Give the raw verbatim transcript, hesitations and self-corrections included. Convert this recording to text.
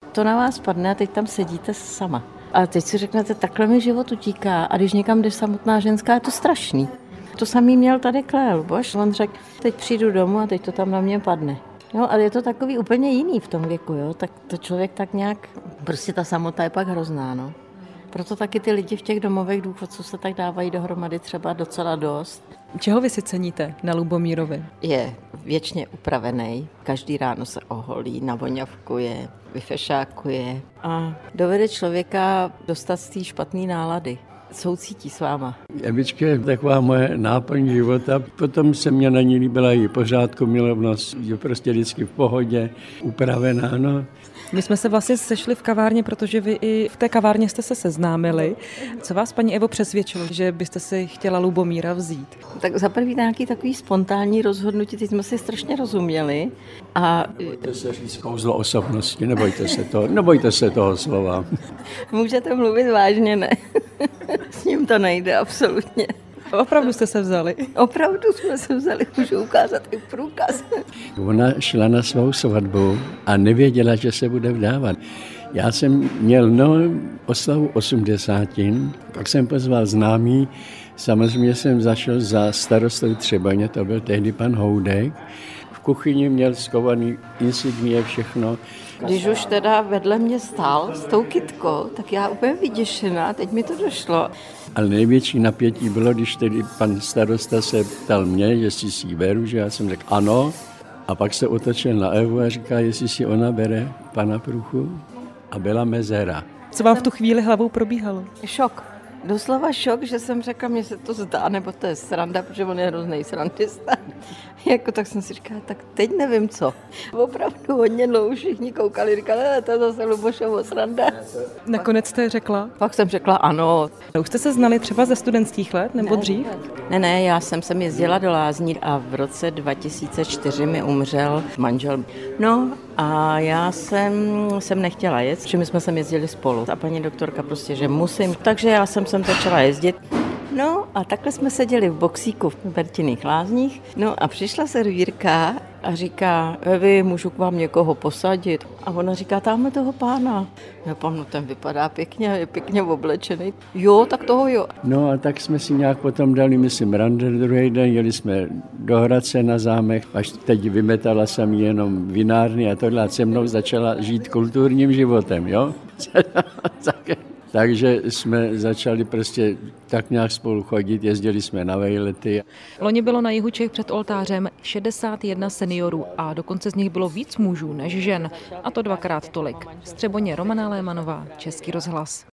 To na vás padne a teď tam sedíte sama. A teď si řeknete, takhle mi život utíká a když někam jdeš samotná ženská, je to strašný. To samý měl tady Klea, bož? On řekl, teď přijdu domů a teď to tam na mě padne. Jo, ale je to takový úplně jiný v tom věku, jo, tak to člověk tak nějak, prostě ta samota je pak hrozná, no. Proto taky ty lidi v těch domovech důchodců se tak dávají dohromady třeba docela dost. Čeho vy si ceníte na Lubomírovi? Je věčně upravený, každý ráno se oholí, navoňavkuje, vyfešákuje a dovede člověka dostat z té špatné nálady. Soucítí s váma. Evička je taková moje náplň života. Potom se mě na ní líbila i pořádku milovnost, je prostě vždycky v pohodě, upravená, no. My jsme se vlastně sešli v kavárně, protože vy i v té kavárně jste se seznámili. Co vás, paní Evo, přesvědčilo, že byste si chtěla Lubomíra vzít? Tak za první nějaký takový spontánní rozhodnutí, teď jsme si strašně rozuměli. A nebojte se říct kouzlo osobnosti, nebojte se toho, nebojte se toho slova. Můžete mluvit vážně, ne? S ním to nejde, absolutně. Opravdu jste se vzali? Opravdu jsme se vzali, můžu ukázat i průkaz. Ona šla na svou svatbu a nevěděla, že se bude vdávat. Já jsem měl no, oslavu osmdesátin, pak jsem pozval známý, samozřejmě jsem zašel za starostou Třebaně, to byl tehdy pan Houdek. V kuchyni měl skovaný insignie, všechno. Když už teda vedle mě stál s tou kytkou, tak já úplně vyděšená, teď mi to došlo. Ale největší napětí bylo, když tedy pan starosta se ptal mě, jestli si ji beru, že já jsem řekl ano. A pak se otočil na Evu a říká, jestli si ona bere pana Pruchu. A byla mezera. Co vám v tu chvíli hlavou probíhalo? Šok. Doslova šok, že jsem řekla, mně se to zdá, nebo to je sranda, protože on je hrozný srandista. Jako tak jsem si říkala, tak teď nevím co. Opravdu hodně dlouho všichni koukali, říkali, to je zase Lubošovo sranda. Nakonec jste řekla? Pak jsem řekla ano. Už jste se znali třeba ze studentských let nebo ne, dřív? Ne, ne, já jsem sem jezdila do Lázní a v roce dva tisíce čtyři mi umřel manžel. No a já jsem, jsem nechtěla jet, že my jsme sem jezdili spolu. A paní doktorka prostě, že musím, takže já jsem sem začala jezdit. No a takhle jsme seděli v boxíku v Bertinných Lázních. No a přišla servírka a říká, Evi, můžu k vám někoho posadit? A ona říká, tamhle toho pána. Já pán, no ten vypadá pěkně, je pěkně oblečený. Jo, tak toho jo. No a tak jsme si nějak potom dali, myslím, rande druhý den, jeli jsme do Hradce na zámek, až teď vymetala jsem jenom vinárny a tohle a se mnou začala žít kulturním životem, jo? Takže jsme začali prostě tak nějak spolu chodit, jezdili jsme na vejlety. Loni bylo na jihu Čech před oltářem šedesát jedna seniorů a dokonce z nich bylo víc mužů než žen, a to dvakrát tolik. Z Třeboně Romana Lémanová, Český rozhlas.